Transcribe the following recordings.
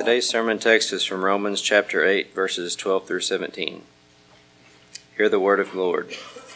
Today's sermon text is from Romans chapter 8, verses 12 through 17. Hear the word of the Lord.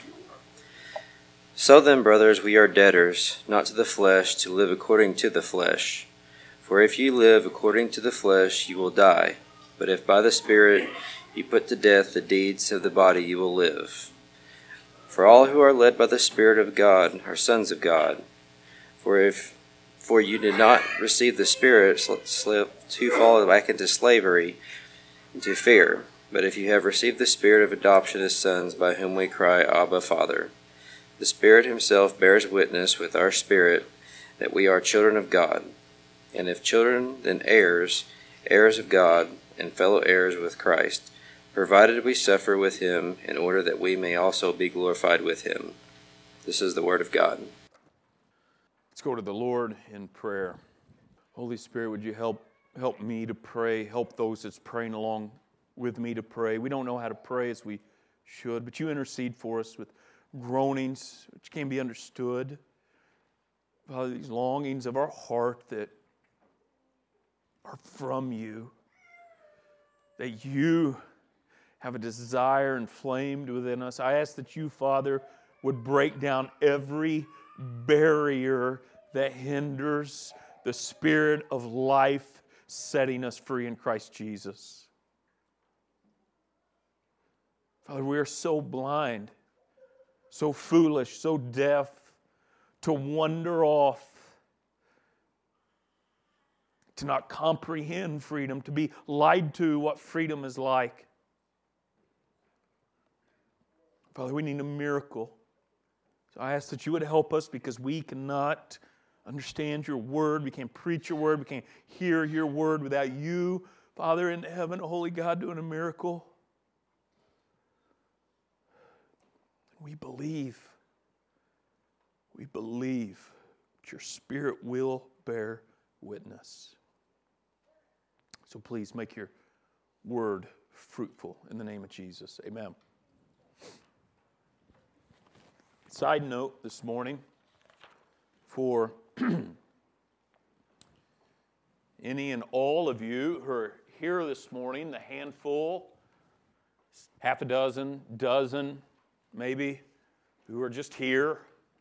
So then, brothers, we are debtors, not to the flesh, to live according to the flesh. For if you live according to the flesh, you will die. But if by the Spirit you put to death the deeds of the body, you will live. For all who are led by the Spirit of God are sons of God. For you did not receive the Spirit to fall back into slavery, into fear. But if you have received the Spirit of adoption as sons, by whom we cry, Abba, Father. The Spirit himself bears witness with our spirit that we are children of God. And if children, then heirs, heirs of God, and fellow heirs with Christ, provided we suffer with him, in order that we may also be glorified with him. This is the word of God. Let's go to the Lord in prayer. Holy Spirit, would you help me to pray, help those that's praying along with me to pray. We don't know how to pray as we should, but you intercede for us with groanings which can be understood. Father, these longings of our heart that are from you, that you have a desire inflamed within us. I ask that you, Father, would break down every barrier that hinders the Spirit of life setting us free in Christ Jesus. Father, we are so blind, so foolish, so deaf to wander off, to not comprehend freedom, to be lied to what freedom is like. Father, we need a miracle. So I ask that you would help us, because we cannot understand your word, we can't preach your word, we can't hear your word without you, Father in heaven, holy God, doing a miracle. We believe that your Spirit will bear witness. So please make your word fruitful in the name of Jesus. Amen. Side note this morning for any and all of you who are here this morning, the handful, half a dozen, maybe, who are just here.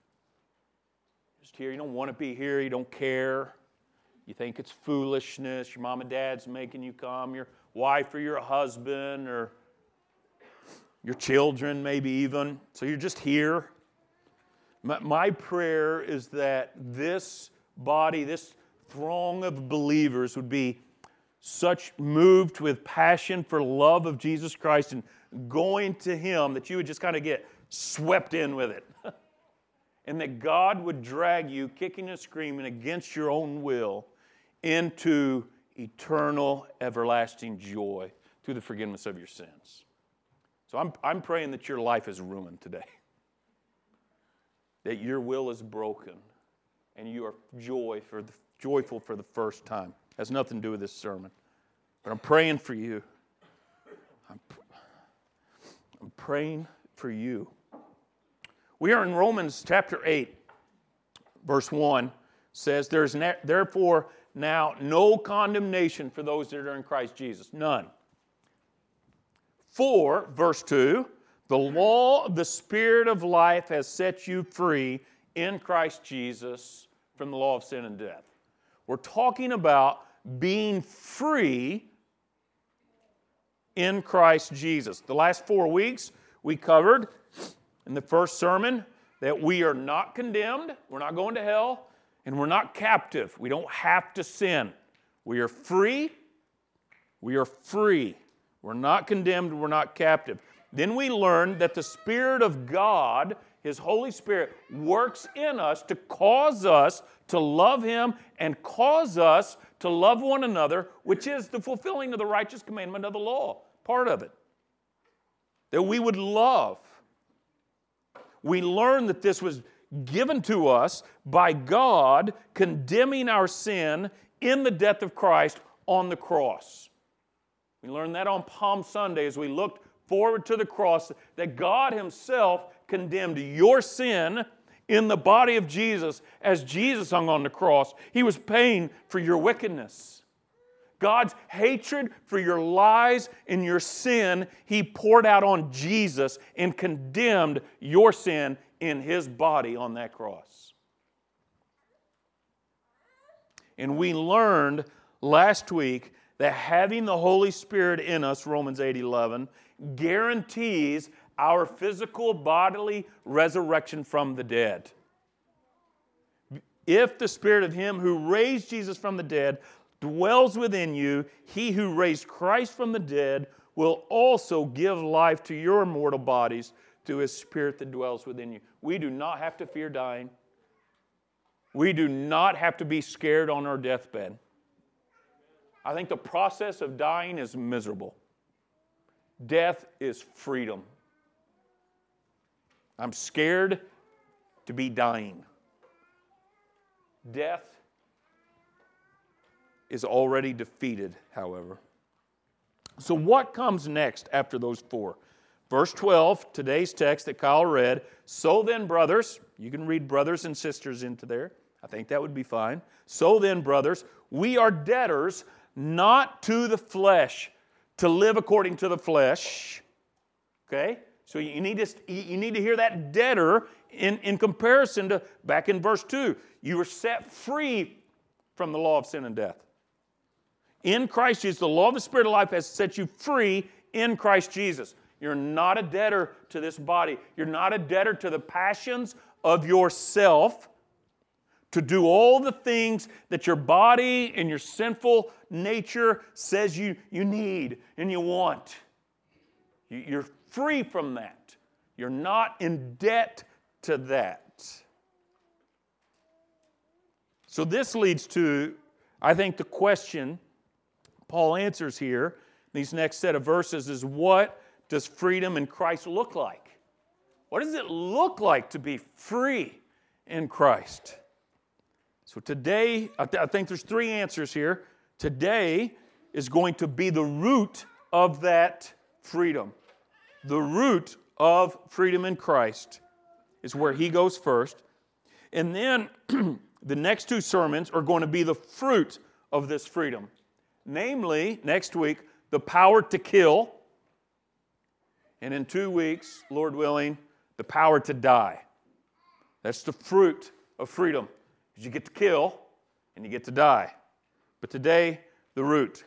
You don't want to be here, you don't care. You think it's foolishness, your mom and dad's making you come, your wife or your husband or your children maybe even. So you're just here. My prayer is that this body, this throng of believers would be such moved with passion for love of Jesus Christ and going to him that you would just kind of get swept in with it. And that God would drag you, kicking and screaming against your own will, into eternal, everlasting joy through the forgiveness of your sins. So I'm praying that your life is ruined today. That your will is broken and you are joyful for the first time. Has nothing to do with this sermon. But I'm praying for you. I'm praying for you. We are in Romans chapter 8, verse 1, says, "There is therefore now no condemnation for those that are in Christ Jesus." None. For, verse 2, "The law of the Spirit of life has set you free in Christ Jesus from the law of sin and death." We're talking about being free in Christ Jesus. The last 4 weeks we covered in the first sermon that we are not condemned, we're not going to hell, and we're not captive. We don't have to sin. We are free. We are free. We're not condemned, we're not captive. Then we learned that the Spirit of God, His Holy Spirit, works in us to cause us to love Him and cause us to love one another, which is the fulfilling of the righteous commandment of the law, part of it. That we would love. We learned that this was given to us by God condemning our sin in the death of Christ on the cross. We learned that on Palm Sunday as we looked forward to the cross, that God Himself condemned your sin in the body of Jesus as Jesus hung on the cross. He was paying for your wickedness. God's hatred for your lies and your sin, He poured out on Jesus and condemned your sin in His body on that cross. And we learned last week that having the Holy Spirit in us, Romans 8:11, guarantees our physical bodily resurrection from the dead. If the Spirit of Him who raised Jesus from the dead dwells within you, He who raised Christ from the dead will also give life to your mortal bodies through His Spirit that dwells within you. We do not have to fear dying. We do not have to be scared on our deathbed. I think the process of dying is miserable. Death is freedom. I'm scared to be dying. Death is already defeated, however. So what comes next after those four? Verse 12, today's text that Kyle read, so then, brothers, you can read brothers and sisters into there. I think that would be fine. So then, brothers, we are debtors not to the flesh, to live according to the flesh. Okay? So you need to hear that debtor in comparison to back in verse 2. You were set free from the law of sin and death. In Christ Jesus, the law of the Spirit of life has set you free in Christ Jesus. You're not a debtor to this body. You're not a debtor to the passions of yourself, to do all the things that your body and your sinful nature says you need and you want. You're free from that. You're not in debt to that. So this leads to, I think, the question Paul answers here, these next set of verses, is what does freedom in Christ look like? What does it look like to be free in Christ? So today, I think there's three answers here. Today is going to be the root of that freedom. The root of freedom in Christ is where he goes first. And then the next two sermons are going to be the fruit of this freedom. Namely, next week, the power to kill. And in 2 weeks, Lord willing, the power to die. That's the fruit of freedom. You get to kill and you get to die. But today, the root.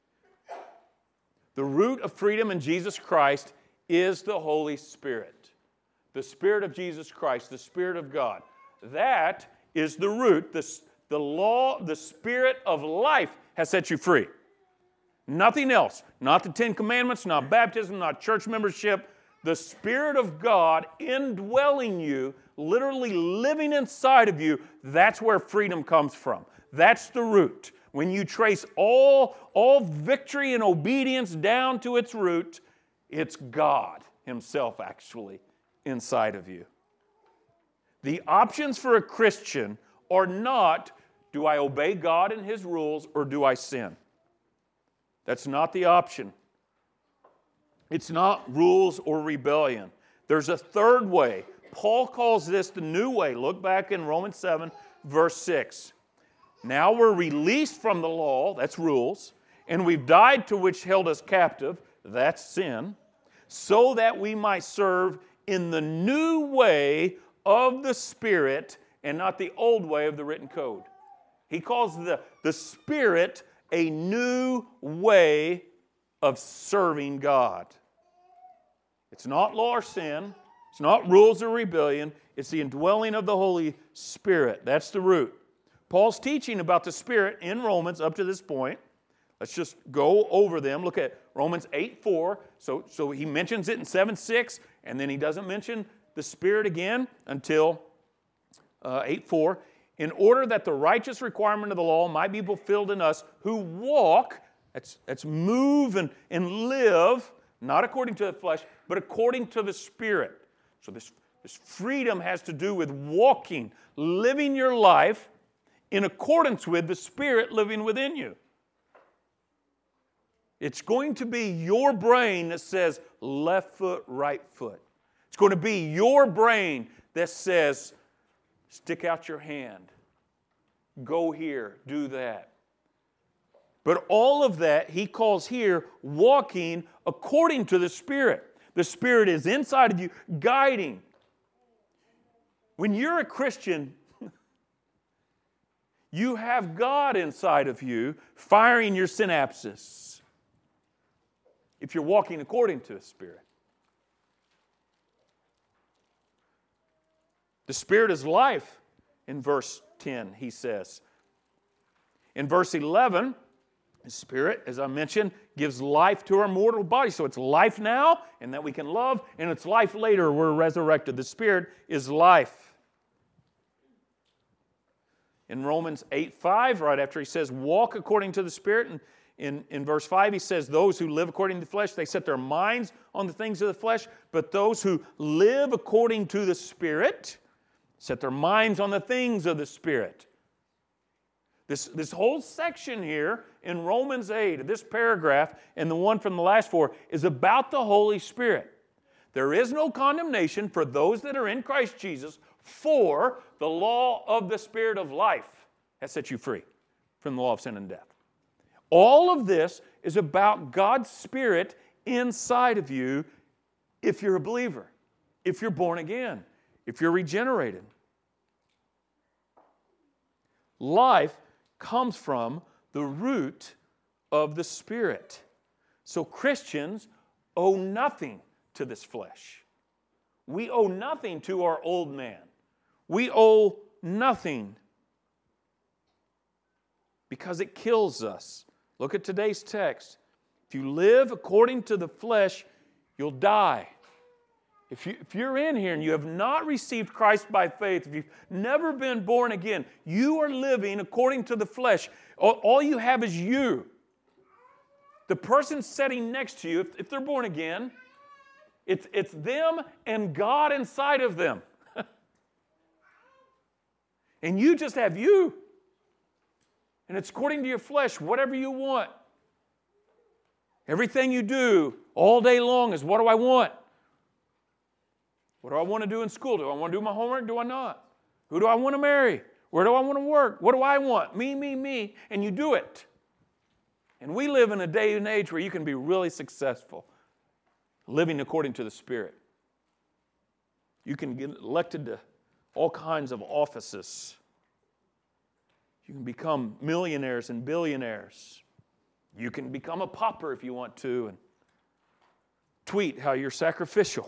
The root of freedom in Jesus Christ is the Holy Spirit. The Spirit of Jesus Christ, the Spirit of God. That is the root. The law, the Spirit of life has set you free. Nothing else. Not the Ten Commandments, not baptism, not church membership. The Spirit of God indwelling you, literally living inside of you, that's where freedom comes from. That's the root. When you trace all victory and obedience down to its root, it's God Himself actually inside of you. The options for a Christian are not, do I obey God and His rules or do I sin? That's not the option. It's not rules or rebellion. There's a third way. Paul calls this the new way. Look back in Romans 7, verse 6. Now we're released from the law, that's rules, and we've died to which held us captive, that's sin, so that we might serve in the new way of the Spirit and not the old way of the written code. He calls the Spirit a new way of serving God. It's not law or sin. It's not rules or rebellion. It's the indwelling of the Holy Spirit. That's the root. Paul's teaching about the Spirit in Romans up to this point. Let's just go over them. Look at Romans 8:4. So he mentions it in 7:6, and then he doesn't mention the Spirit again until 8:4. In order that the righteous requirement of the law might be fulfilled in us who walk, that's move and live, not according to the flesh, but according to the Spirit. So this freedom has to do with walking, living your life in accordance with the Spirit living within you. It's going to be your brain that says left foot, right foot. It's going to be your brain that says stick out your hand, go here, do that. But all of that he calls here walking according to the Spirit. The Spirit is inside of you, guiding. When you're a Christian, you have God inside of you, firing your synapses. If you're walking according to the Spirit. The Spirit is life, in verse 10, he says. In verse 11, the Spirit, as I mentioned, gives life to our mortal body. So it's life now, and that we can love, and it's life later, we're resurrected. The Spirit is life. In Romans 8:5, right after he says, walk according to the Spirit, and in verse 5 he says, those who live according to the flesh, they set their minds on the things of the flesh, but those who live according to the Spirit set their minds on the things of the Spirit. This whole section here in Romans 8, this paragraph, and the one from the last 4, is about the Holy Spirit. There is no condemnation for those that are in Christ Jesus, for the law of the Spirit of life has set you free from the law of sin and death. All of this is about God's Spirit inside of you if you're a believer, if you're born again, if you're regenerated. Life comes from the root of the Spirit. So Christians owe nothing to this flesh. We owe nothing to our old man. We owe nothing because it kills us. Look at today's text. If you live according to the flesh, you'll die. If you're in here and you have not received Christ by faith, if you've never been born again, you are living according to the flesh. All you have is you. The person sitting next to you, if they're born again, it's them and God inside of them. And you just have you. And it's according to your flesh, whatever you want. Everything you do all day long is, what do I want? What do I want to do in school? Do I want to do my homework? Do I not? Who do I want to marry? Where do I want to work? What do I want? Me, me, me. And you do it. And we live in a day and age where you can be really successful living according to the Spirit. You can get elected to all kinds of offices. You can become millionaires and billionaires. You can become a pauper if you want to and tweet how you're sacrificial.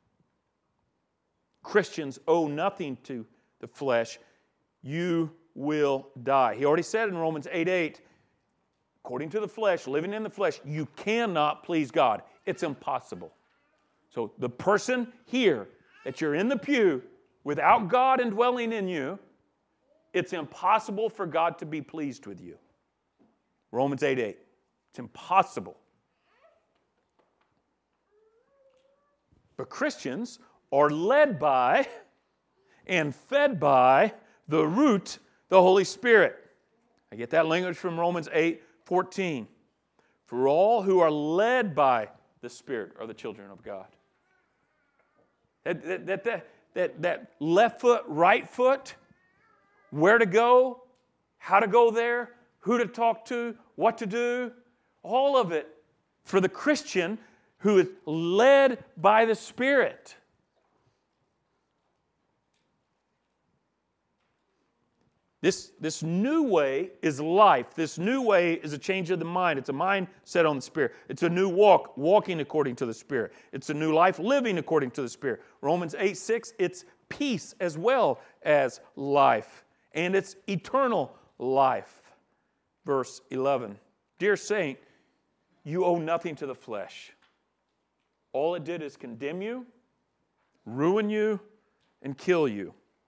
Christians owe nothing to the flesh. You will die. He already said in Romans 8:8, according to the flesh, living in the flesh, you cannot please God. It's impossible. So the person here, that you're in the pew, without God indwelling in you, it's impossible for God to be pleased with you. Romans 8:8. It's impossible. But Christians are led by and fed by the root, the Holy Spirit. I get that language from Romans 8:14. For all who are led by the Spirit are the children of God. That left foot, right foot, where to go, how to go there, who to talk to, what to do, all of it for the Christian who is led by the Spirit. This new way is life. This new way is a change of the mind. It's a mind set on the Spirit. It's a new walk, walking according to the Spirit. It's a new life, living according to the Spirit. Romans 8:6, it's peace as well as life. And it's eternal life. Verse 11. Dear saint, you owe nothing to the flesh. All it did is condemn you, ruin you, and kill you.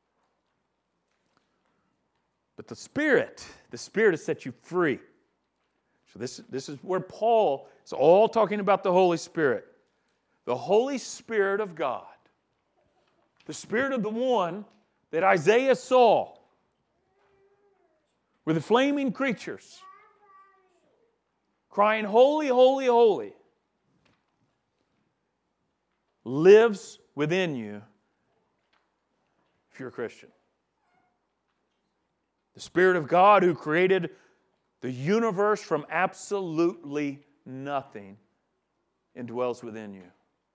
But the Spirit has set you free. So this is where Paul is all talking about the Holy Spirit. The Holy Spirit of God. The Spirit of the one that Isaiah saw with the flaming creatures crying, holy, holy, holy, lives within you if you're a Christian. The Spirit of God who created the universe from absolutely nothing and dwells within you.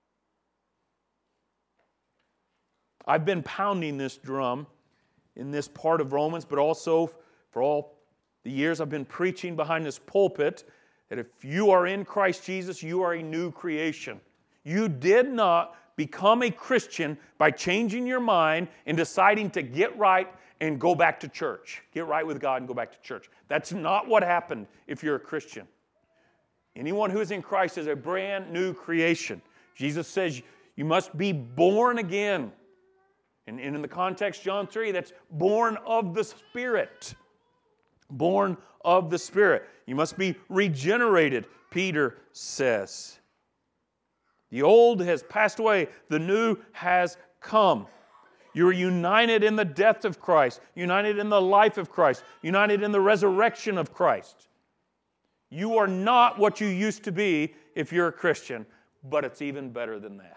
I've been pounding this drum in this part of Romans, but also for all the years I've been preaching behind this pulpit, that if you are in Christ Jesus, you are a new creation. You did not become a Christian by changing your mind and deciding to get right and go back to church. Get right with God and go back to church. That's not what happened if you're a Christian. Anyone who is in Christ is a brand new creation. Jesus says you must be born again. And in the context, John 3, that's born of the Spirit. Born of the Spirit. You must be regenerated, Peter says. The old has passed away. The new has come. You're united in the death of Christ. United in the life of Christ. United in the resurrection of Christ. You are not what you used to be if you're a Christian, but it's even better than that.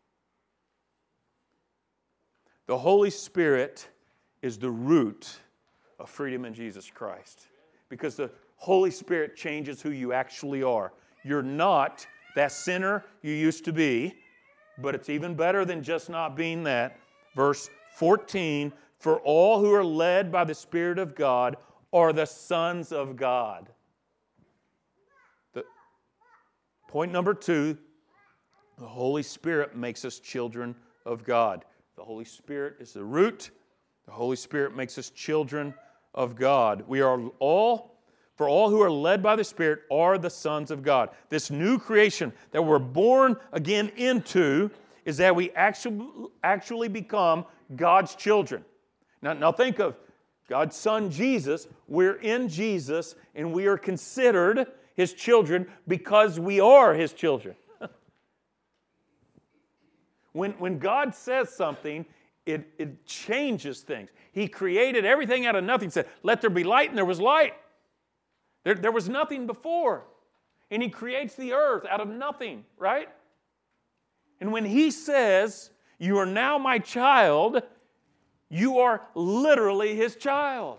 The Holy Spirit is the root of freedom in Jesus Christ. Because the Holy Spirit changes who you actually are. You're not that sinner you used to be, but it's even better than just not being that. Verse 14, for all who are led by the Spirit of God are the sons of God. Point number 2, the Holy Spirit makes us children of God. The Holy Spirit is the root. The Holy Spirit makes us children of God. We are all, for all who are led by the Spirit are the sons of God. This new creation that we're born again into is that we actually become God's children. Now think of God's Son Jesus. We're in Jesus and we are considered His children because we are His children. When God says something, it changes things. He created everything out of nothing. He said, let there be light, and there was light. There was nothing before. And He creates the earth out of nothing, right? And when He says, you are now my child, you are literally His child.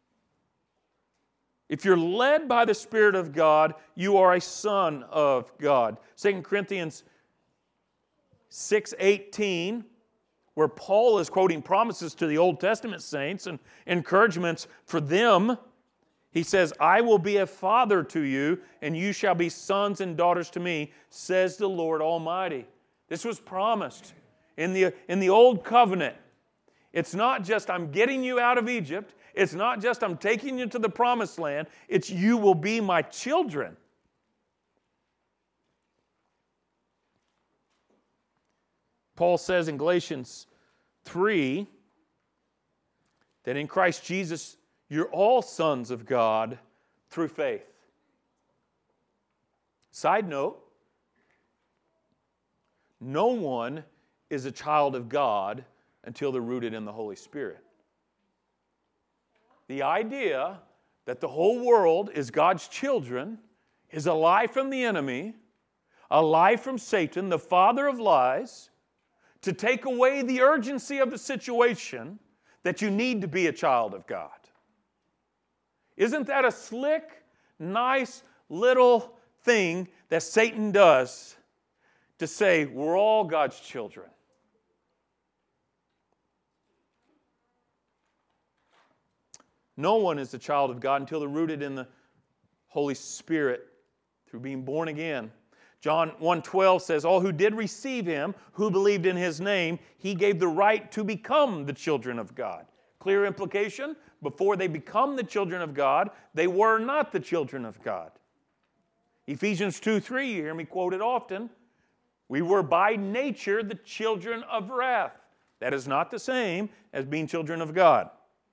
If you're led by the Spirit of God, you are a son of God. 2 Corinthians 6:18, where Paul is quoting promises to the Old Testament saints and encouragements for them. He says, I will be a father to you, and you shall be sons and daughters to me, says the Lord Almighty. This was promised in the Old Covenant. It's not just I'm getting you out of Egypt. It's not just I'm taking you to the promised land. It's you will be my children. Paul says in Galatians 3 that in Christ Jesus you're all sons of God through faith. Side note, no one is a child of God until they're rooted in the Holy Spirit. The idea that the whole world is God's children is a lie from the enemy, a lie from Satan, the father of lies, to take away the urgency of the situation that you need to be a child of God. Isn't that a slick, nice little thing that Satan does to say we're all God's children? No one is a child of God until they're rooted in the Holy Spirit through being born again. John 1:12 says, all who did receive Him, who believed in His name, He gave the right to become the children of God. Clear implication, before they become the children of God, they were not the children of God. Ephesians 2:3, you hear me quoted often, we were by nature the children of wrath. That is not the same as being children of God.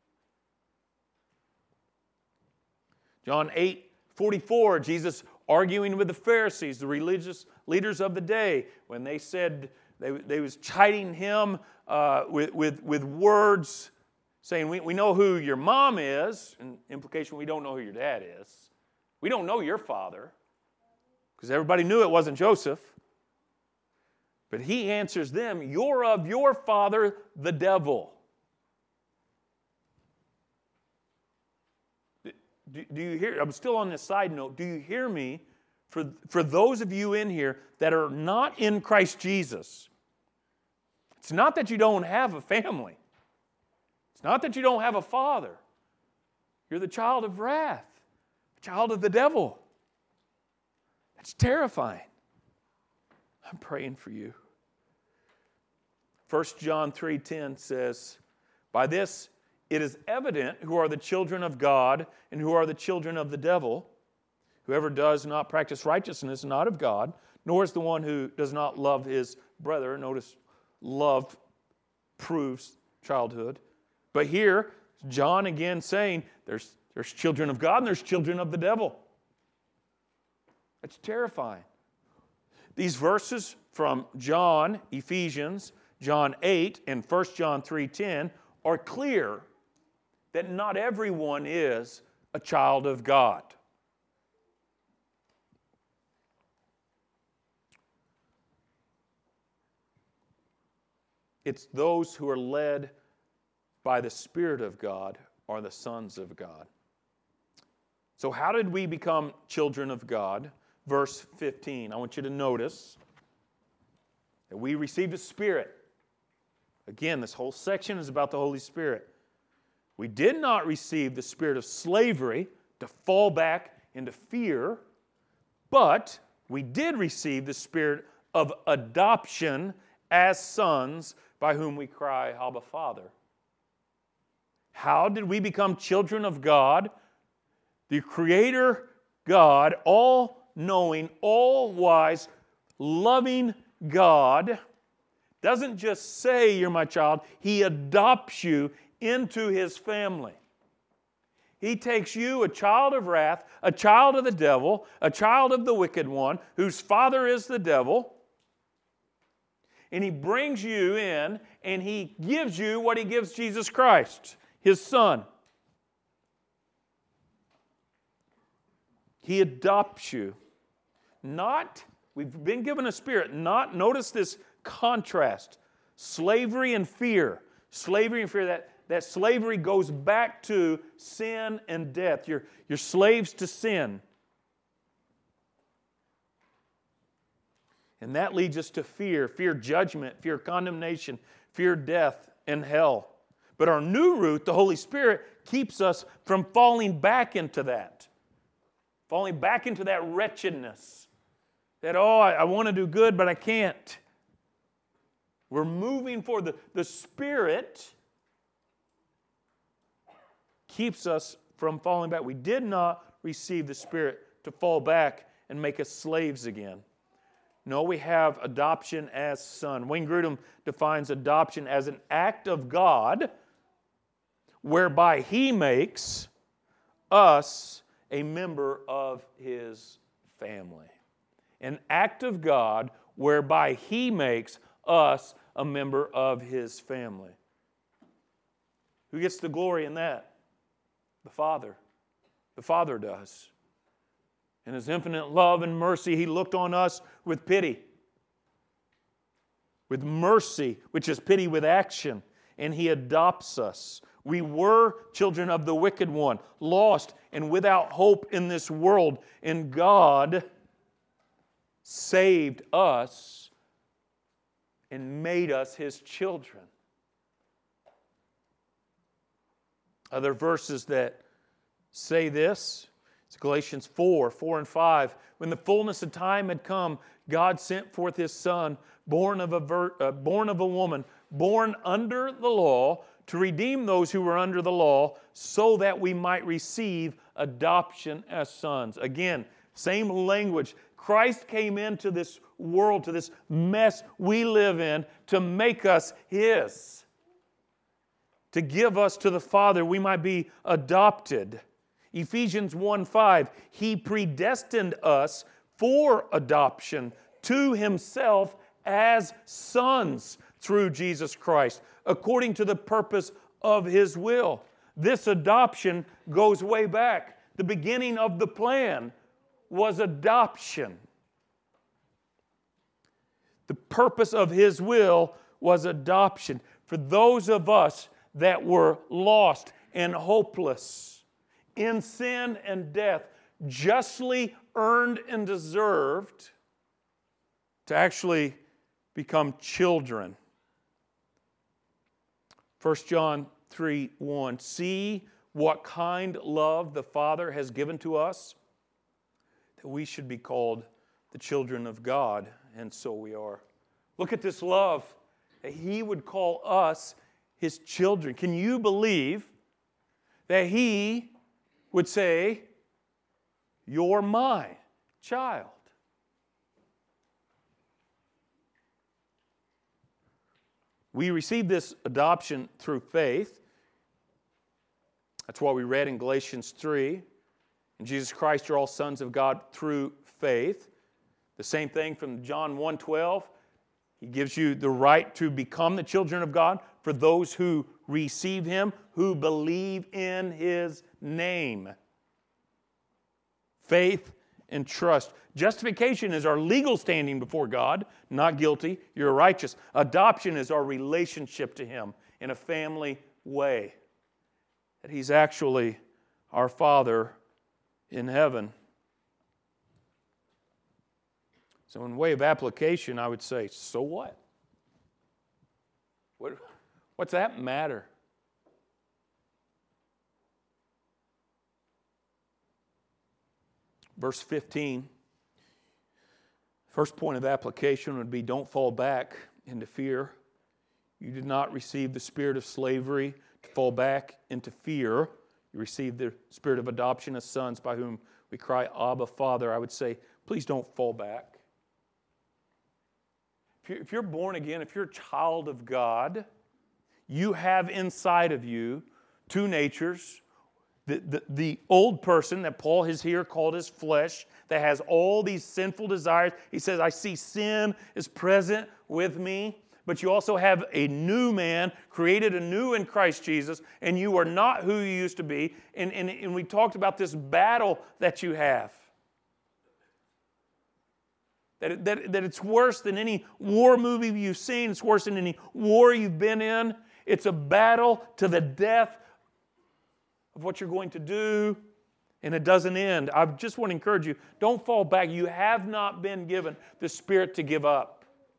John 8:44, Jesus arguing with the Pharisees, the religious leaders of the day, when they said, they was chiding Him with words, saying, we know who your mom is, and implication, we don't know who your dad is. We don't know your father, because everybody knew it wasn't Joseph. But He answers them, you're of your father, the devil. do you hear? I'm still on this side note. Do you hear me? For those of you in here that are not in Christ Jesus, it's not that you don't have a family. It's not that you don't have a father. You're the child of wrath, the child of the devil. That's terrifying. I'm praying for you. 1 John 3:10 says, "By this it is evident who are the children of God and who are the children of the devil. Whoever does not practice righteousness is not of God, nor is the one who does not love his brother." Notice, love proves childhood. But here, John again saying, there's children of God and there's children of the devil. That's terrifying. These verses from John, Ephesians, John 8, and 1 John 3:10 are clear that not everyone is a child of God. It's those who are led by the Spirit of God are the sons of God. So how did we become children of God? Verse 15. I want you to notice that we received a Spirit. Again, this whole section is about the Holy Spirit. We did not receive the spirit of slavery to fall back into fear, but we did receive the spirit of adoption as sons, by whom we cry, Abba, Father. How did we become children of God? The Creator God, all-knowing, all-wise, loving God, doesn't just say you're my child, He adopts you into His family. He takes you, a child of wrath, a child of the devil, a child of the wicked one, whose father is the devil, and He brings you in, and He gives you what He gives Jesus Christ, His Son. He adopts you. We've been given a spirit, notice this contrast. Slavery and fear. Slavery and fear, that slavery goes back to sin and death. You're slaves to sin. And that leads us to fear. Fear judgment, fear condemnation, fear death and hell. But our new root, the Holy Spirit, keeps us from falling back into that. Falling back into that wretchedness. That, I want to do good, but I can't. We're moving forward. The Spirit keeps us from falling back. We did not receive the Spirit to fall back and make us slaves again. No, we have adoption as son. Wayne Grudem defines adoption as an act of God whereby He makes us a member of His family. An act of God whereby He makes us a member of His family. Who gets the glory in that? The Father. The Father does. In His infinite love and mercy, He looked on us with pity. With mercy, which is pity with action. And He adopts us. We were children of the wicked one, lost and without hope in this world. And God saved us and made us His children. Other verses that say this, it's Galatians 4 and 5. When the fullness of time had come, God sent forth His Son, born of a woman, born under the law, to redeem those who were under the law, so that we might receive adoption as sons. Again, same language. Christ came into this world, to this mess we live in, to make us His. To give us to the Father, we might be adopted. Ephesians 1:5, He predestined us for adoption to Himself as sons through Jesus Christ, according to the purpose of His will. This adoption goes way back. The beginning of the plan was adoption. The purpose of His will was adoption. For those of us that were lost and hopeless in sin and death, justly earned and deserved, to actually become children. 1 John 3:1. See what kind love the Father has given to us, that we should be called the children of God, and so we are. Look at this love, that He would call us His children. Can you believe that He would say, "You're my child"? We receive this adoption through faith. That's why we read in Galatians 3, in Jesus Christ you're all sons of God through faith. The same thing from John 1:12. He gives you the right to become the children of God for those who receive Him, who believe in His name. Faith and trust. Justification is our legal standing before God, not guilty, you're righteous. Adoption is our relationship to Him in a family way. That He's actually our Father in heaven. So in way of application, I would say, so what? What's that matter? Verse 15, first point of application would be, don't fall back into fear. You did not receive the spirit of slavery to fall back into fear. You received the spirit of adoption as sons, by whom we cry, Abba, Father. I would say, please don't fall back. If you're born again, if you're a child of God, you have inside of you two natures. The old person that Paul has here called his flesh, that has all these sinful desires. He says, I see sin is present with me. But you also have a new man, created anew in Christ Jesus, and you are not who you used to be. And we talked about this battle that you have. That it's worse than any war movie you've seen. It's worse than any war you've been in. It's a battle to the death of what you're going to do, and it doesn't end. I just want to encourage you, don't fall back. You have not been given the Spirit to give up.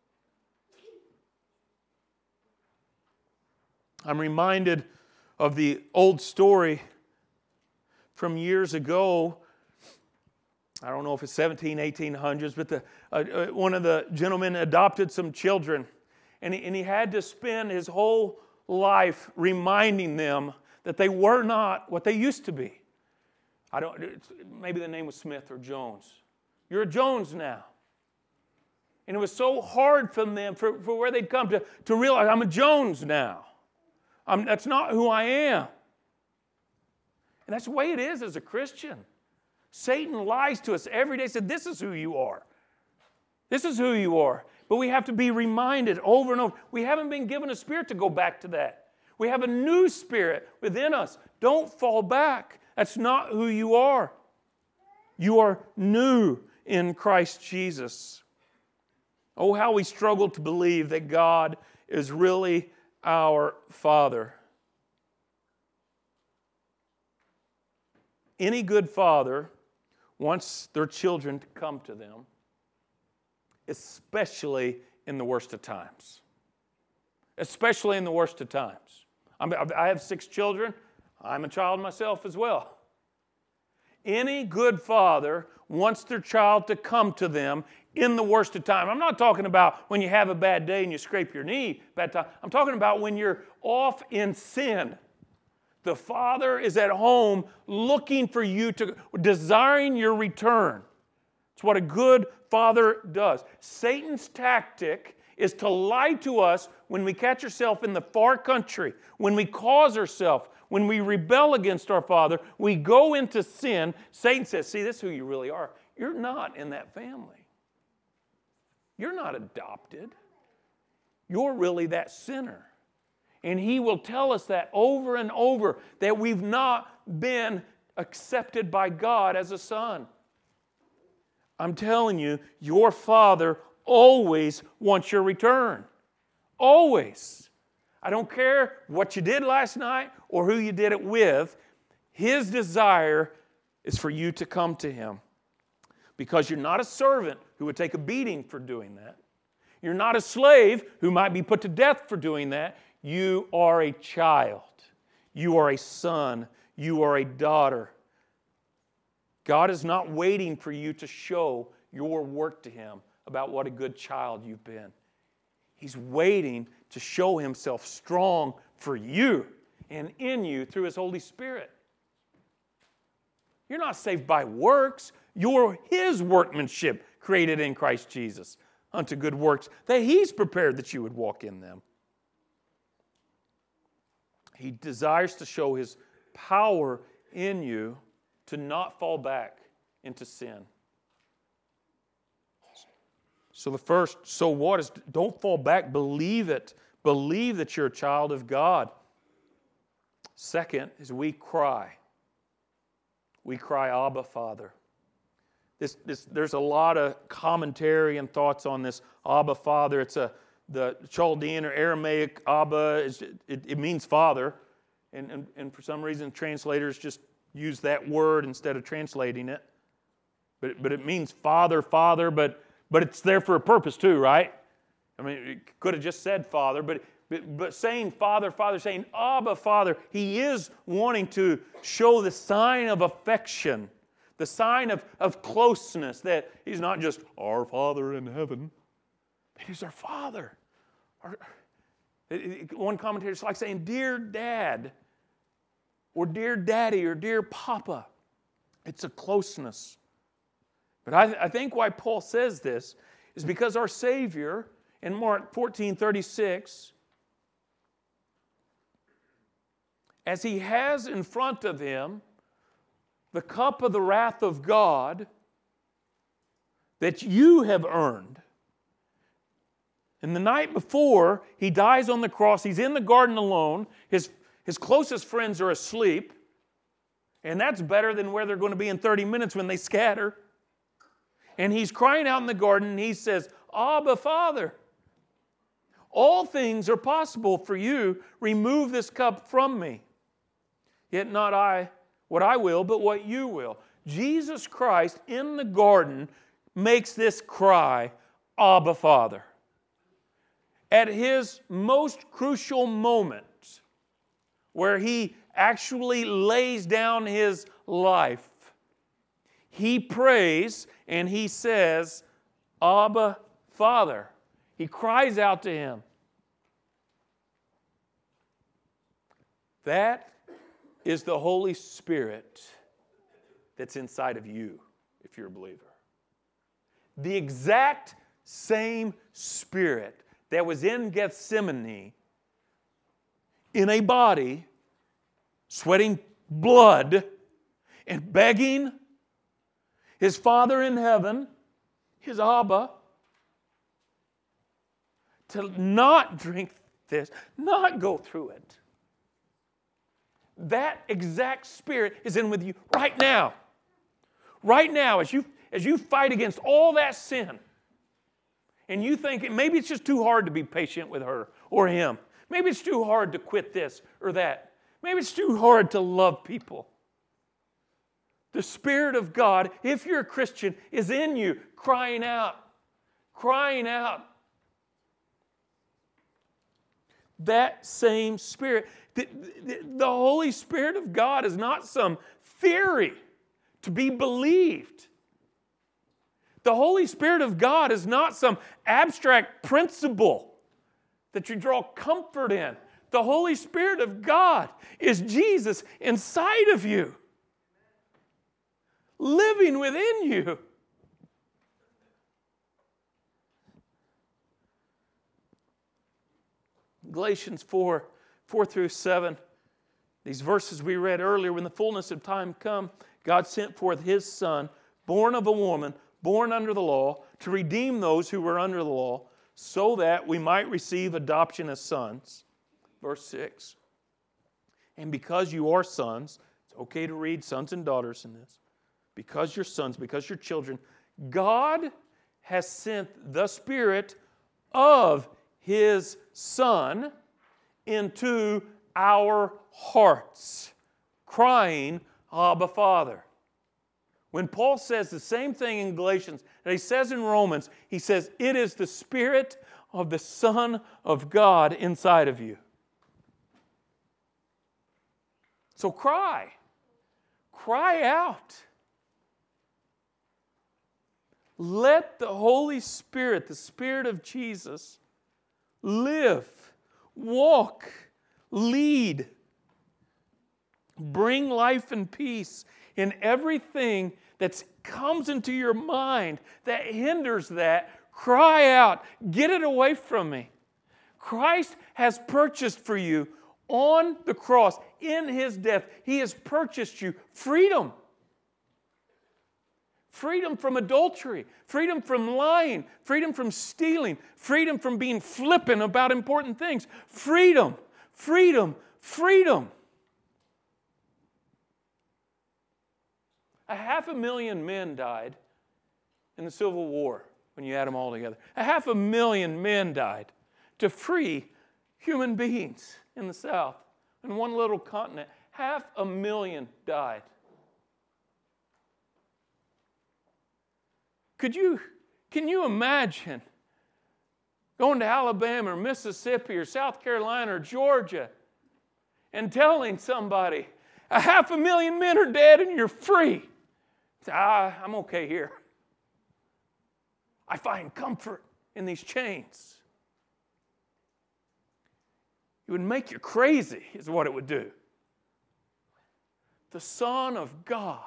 I'm reminded of the old story from years ago. I don't know if it's 1800s, but one of the gentlemen adopted some children, and he had to spend his whole life reminding them that they were not what they used to be. Maybe the name was Smith or Jones. You're a Jones now. And it was so hard for them, for where they'd come to realize, I'm a Jones now. That's not who I am. And that's the way it is as a Christian. Satan lies to us every day, said, this is who you are. This is who you are. But we have to be reminded over and over. We haven't been given a spirit to go back to that. We have a new spirit within us. Don't fall back. That's not who you are. You are new in Christ Jesus. Oh, how we struggle to believe that God is really our Father. Any good father wants their children to come to them, especially in the worst of times. Especially in the worst of times. I have 6 children. I'm a child myself as well. Any good father wants their child to come to them in the worst of time. I'm not talking about when you have a bad day and you scrape your knee, bad time. I'm talking about when you're off in sin. The Father is at home looking for you, desiring your return. It's what a good father does. Satan's tactic is to lie to us when we catch ourselves in the far country, when we cause ourselves, when we rebel against our Father, we go into sin. Satan says, see, this is who you really are. You're not in that family. You're not adopted. You're really that sinner. And he will tell us that over and over, that we've not been accepted by God as a son. I'm telling you, your Father always wants your return. Always. I don't care what you did last night or who you did it with. His desire is for you to come to Him. Because you're not a servant who would take a beating for doing that. You're not a slave who might be put to death for doing that. You are a child. You are a son. You are a daughter. God is not waiting for you to show your work to Him about what a good child you've been. He's waiting to show Himself strong for you and in you through His Holy Spirit. You're not saved by works. You're His workmanship created in Christ Jesus unto good works that He's prepared that you would walk in them. He desires to show His power in you to not fall back into sin. So the first, so what is, don't fall back, believe it. Believe that you're a child of God. Second is we cry. We cry, Abba, Father. There's a lot of commentary and thoughts on this Abba, Father. It's the Chaldean or Aramaic Abba, it means father. And for some reason, translators just use that word instead of translating it. But it means father, but it's there for a purpose too, right? I mean, it could have just said father, but saying father, saying Abba, Father, He is wanting to show the sign of affection, the sign of closeness, that He's not just our Father in heaven, but He's our Father. One commentator is like saying, dear Dad, or dear Daddy, or dear Papa. It's a closeness. But I think why Paul says this is because our Savior, in Mark 14:36, as He has in front of Him the cup of the wrath of God that you have earned. And the night before He dies on the cross, He's in the garden alone. His closest friends are asleep. And that's better than where they're going to be in 30 minutes when they scatter. And He's crying out in the garden and He says, Abba, Father, all things are possible for you. Remove this cup from me. Yet not I, what I will, but what you will. Jesus Christ in the garden makes this cry, Abba, Father. At His most crucial moment, where He actually lays down His life, He prays and He says, Abba, Father. He cries out to Him. That is the Holy Spirit that's inside of you, if you're a believer. The exact same Spirit that was in Gethsemane, in a body, sweating blood, and begging His Father in heaven, His Abba, to not drink this, not go through it. That exact Spirit is in with you right now. Right now, as you fight against all that sin, and you think maybe it's just too hard to be patient with her or him. Maybe it's too hard to quit this or that. Maybe it's too hard to love people. The Spirit of God, if you're a Christian, is in you, crying out. Crying out. That same Spirit. The Holy Spirit of God is not some theory to be believed. The Holy Spirit of God is not some abstract principle that you draw comfort in. The Holy Spirit of God is Jesus inside of you, living within you. Galatians 4:4-7, these verses we read earlier, when the fullness of time come, God sent forth His Son, born of a woman, born under the law, to redeem those who were under the law, so that we might receive adoption as sons. Verse 6. And because you are sons, it's okay to read sons and daughters in this. Because you're sons, because you're children, God has sent the Spirit of His Son into our hearts, crying, Abba, Father. When Paul says the same thing in Galatians that he says in Romans, he says, it is the Spirit of the Son of God inside of you. So cry. Cry out. Let the Holy Spirit, the Spirit of Jesus, live, walk, lead, bring life and peace in everything that comes into your mind that hinders that. Cry out. Get it away from me. Christ has purchased for you on the cross, in His death, He has purchased you freedom. Freedom from adultery, freedom from lying, freedom from stealing, freedom from being flippant about important things. Freedom, freedom, freedom. 500,000 men died in the Civil War when you add them all together. 500,000 men died to free human beings in the South. In one little continent, 500,000 died. Can you imagine going to Alabama or Mississippi or South Carolina or Georgia and telling somebody, 500,000 men are dead and you're free? I'm okay here. I find comfort in these chains. It would make you crazy, is what it would do. The Son of God,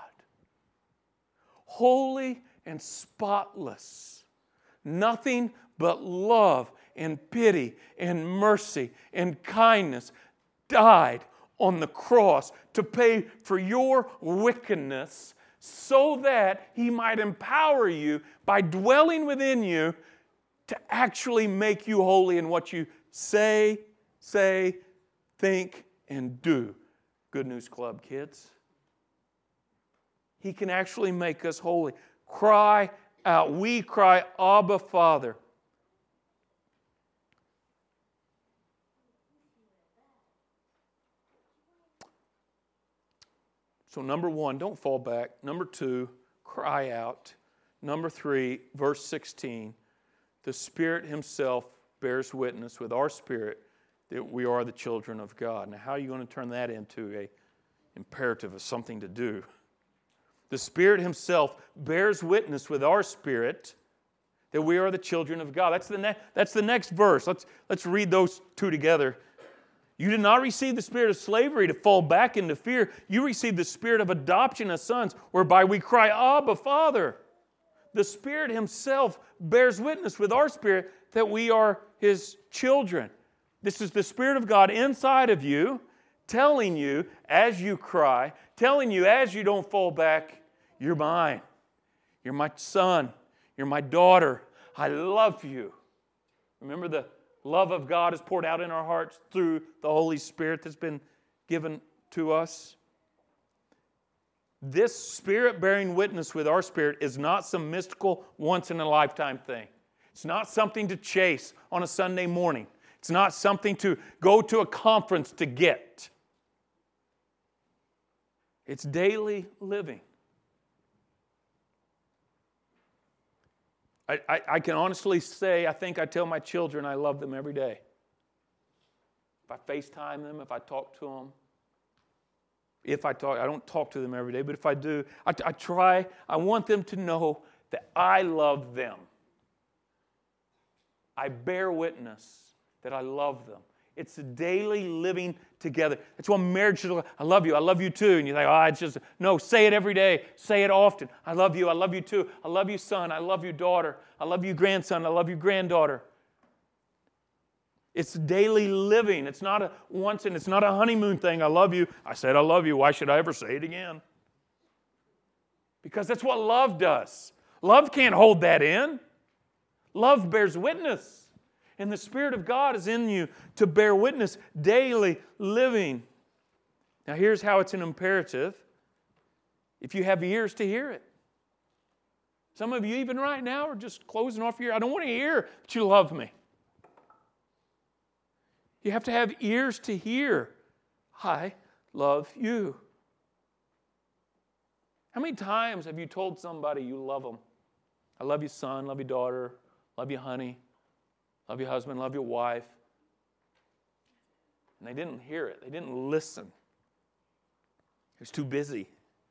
holy and spotless, nothing but love and pity and mercy and kindness, died on the cross to pay for your wickedness so that He might empower you by dwelling within you to actually make you holy in what you say, think, and do. Good News Club, kids. He can actually make us holy. Cry out. We cry, Abba, Father. So number 1, don't fall back. Number 2, cry out. Number 3, verse 16, the Spirit Himself bears witness with our spirit that we are the children of God. Now, how are you going to turn that into an imperative of something to do? The Spirit Himself bears witness with our spirit that we are the children of God. That's the next verse. Let's read those two together. You did not receive the spirit of slavery to fall back into fear. You received the spirit of adoption as sons, whereby we cry, Abba, Father. The Spirit Himself bears witness with our spirit that we are His children. This is the Spirit of God inside of you, telling you as you cry, telling you as you don't fall back, you're mine. You're my son. You're my daughter. I love you. Remember, the love of God is poured out in our hearts through the Holy Spirit that's been given to us. This Spirit bearing witness with our spirit is not some mystical once-in-a-lifetime thing. It's not something to chase on a Sunday morning. It's not something to go to a conference to get. It's daily living. I can honestly say, I think I tell my children I love them every day. If I FaceTime them, if I talk to them. I don't talk to them every day, but if I do, I want them to know that I love them. I bear witness that I love them. It's a daily living together. That's why marriage should, I love you too. And you think, it's just, no, say it every day. Say it often. I love you too. I love you, son. I love you, daughter. I love you, grandson. I love you, granddaughter. It's daily living. It's not a once and it's not a honeymoon thing. I love you. I said I love you. Why should I ever say it again? Because that's what love does. Love can't hold that in. Love bears witness. And the Spirit of God is in you to bear witness, daily living. Now here's how it's an imperative. If you have ears to hear it. Some of you even right now are just closing off your ear. I don't want to hear that you love me. You have to have ears to hear. I love you. How many times have you told somebody you love them? I love you, son, love you, daughter, love you, honey, love your husband, love your wife. And they didn't hear it. They didn't listen. It was too busy.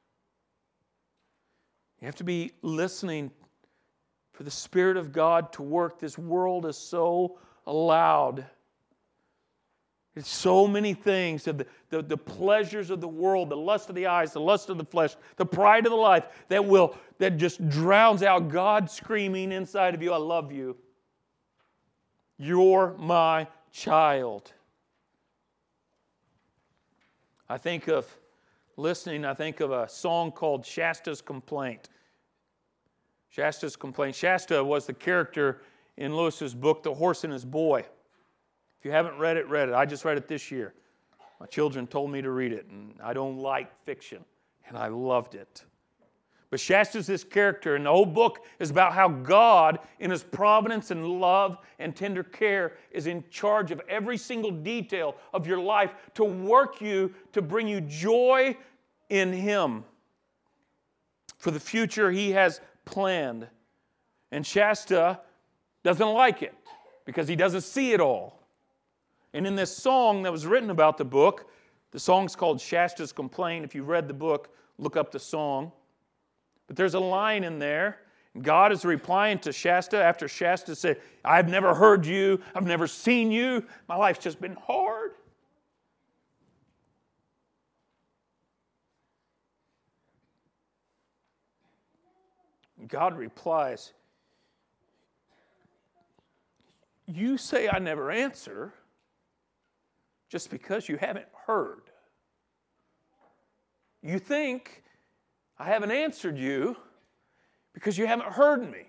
You have to be listening for the Spirit of God to work. This world is so loud. It's so many things, the pleasures of the world, the lust of the eyes, the lust of the flesh, the pride of the life that just drowns out God screaming inside of you, I love you. You're my child. I think of a song called Shasta's Complaint. Shasta's Complaint. Shasta was the character in Lewis's book, The Horse and His Boy. If you haven't read it, read it. I just read it this year. My children told me to read it, and I don't like fiction, and I loved it. But Shasta's this character, and the whole book is about how God, in His providence and love and tender care, is in charge of every single detail of your life to work you, to bring you joy in Him for the future He has planned. And Shasta doesn't like it because he doesn't see it all. And in this song that was written about the book, the song's called Shasta's Complaint. If you read the book, look up the song. But there's a line in there. God is replying to Shasta after Shasta said, I've never heard you. I've never seen you. My life's just been hard. God replies, you say I never answer just because you haven't heard. You think I haven't answered you because you haven't heard me.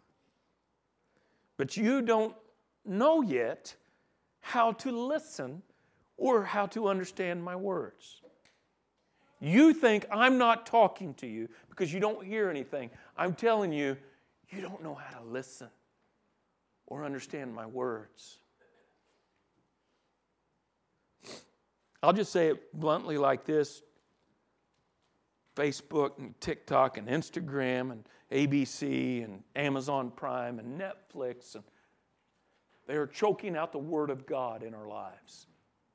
But you don't know yet how to listen or how to understand my words. You think I'm not talking to you because you don't hear anything. I'm telling you, you don't know how to listen or understand my words. I'll just say it bluntly like this. Facebook and TikTok and Instagram and ABC and Amazon Prime and Netflix, and they are choking out the Word of God in our lives.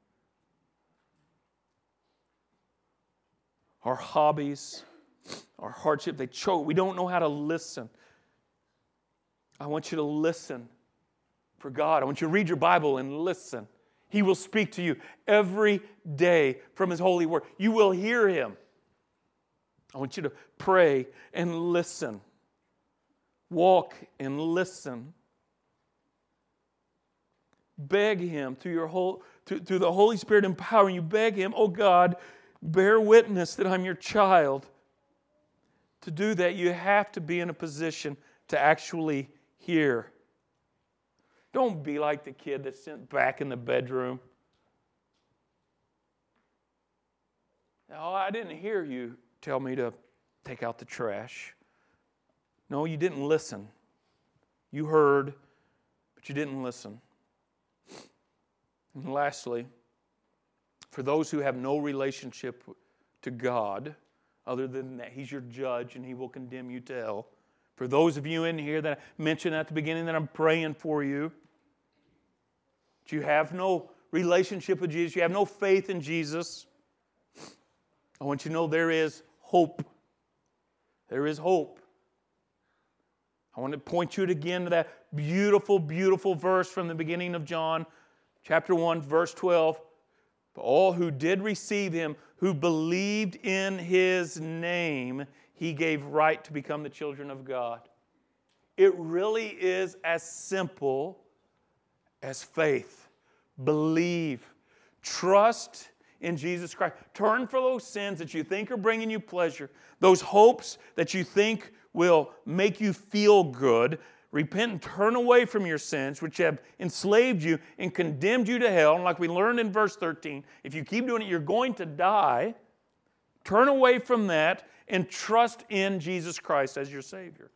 Our hobbies, our hardship, they choke. We don't know how to listen. I want you to listen for God. I want you to read your Bible and listen. He will speak to you every day from His holy word. You will hear Him. I want you to pray and listen. Walk and listen. Beg Him through the Holy Spirit empowering you. Beg Him, oh God, bear witness that I'm your child. To do that, you have to be in a position to actually hear. Don't be like the kid that's sent back in the bedroom. Oh, I didn't hear you tell me to take out the trash. No, you didn't listen. You heard, but you didn't listen. And lastly, for those who have no relationship to God, other than that He's your judge and He will condemn you to hell. For those of you in here that I mentioned at the beginning that I'm praying for you, that you have no relationship with Jesus, you have no faith in Jesus, I want you to know there is hope. There is hope. I want to point you again to that beautiful, beautiful verse from the beginning of John, chapter 1, verse 12. But all who did receive Him, who believed in His name, He gave right to become the children of God. It really is as simple as faith. Believe. Trust in Jesus Christ. Turn for those sins that you think are bringing you pleasure, those hopes that you think will make you feel good. Repent and turn away from your sins, which have enslaved you and condemned you to hell. And like we learned in verse 13, if you keep doing it, you're going to die. Turn away from that and trust in Jesus Christ as your Savior.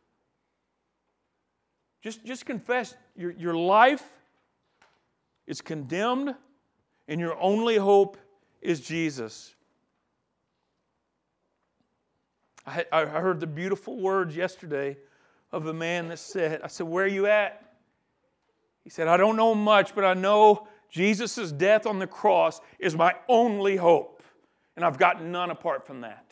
Just confess your life is condemned and your only hope is Jesus. I heard the beautiful words yesterday of a man that said, I said, where are you at? He said, I don't know much, but I know Jesus' death on the cross is my only hope. And I've got none apart from that.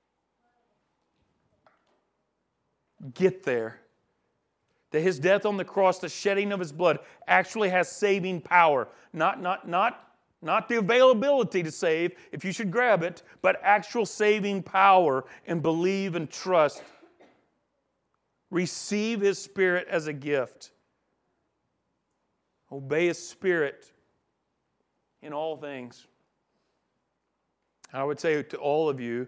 Get there. That his death on the cross, the shedding of his blood, actually has saving power. Not the availability to save, if you should grab it, but actual saving power, and believe and trust. Receive his Spirit as a gift. Obey his Spirit in all things. I would say to all of you,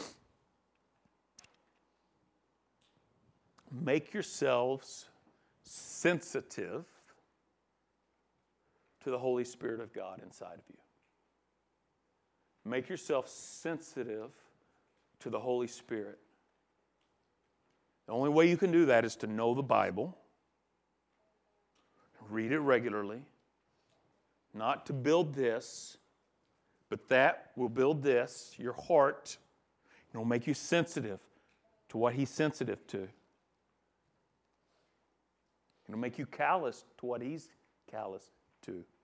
make yourselves sensitive to the Holy Spirit of God inside of you. Make yourself sensitive to the Holy Spirit. The only way you can do that is to know the Bible, read it regularly, not to build this, but that will build this, your heart, and it will make you sensitive to what he's sensitive to. It'll make you callous to what he's callous to.